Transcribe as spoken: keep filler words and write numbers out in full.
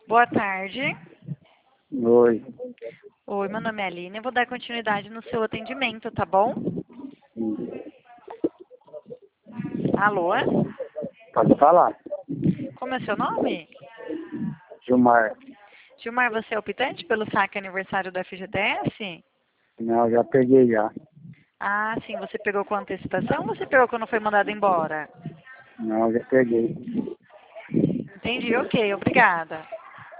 Boa tarde. Oi. Oi, meu nome é Aline. Eu vou dar continuidade no seu atendimento, tá bom? Alô? Pode falar. Como é seu nome? Gilmar. Gilmar, você é optante pelo saque aniversário do F G T S? Não, já peguei já. Ah, sim. Você pegou com antecipação ou você pegou quando foi mandado embora? Não, já peguei. Entendi, ok. Obrigada.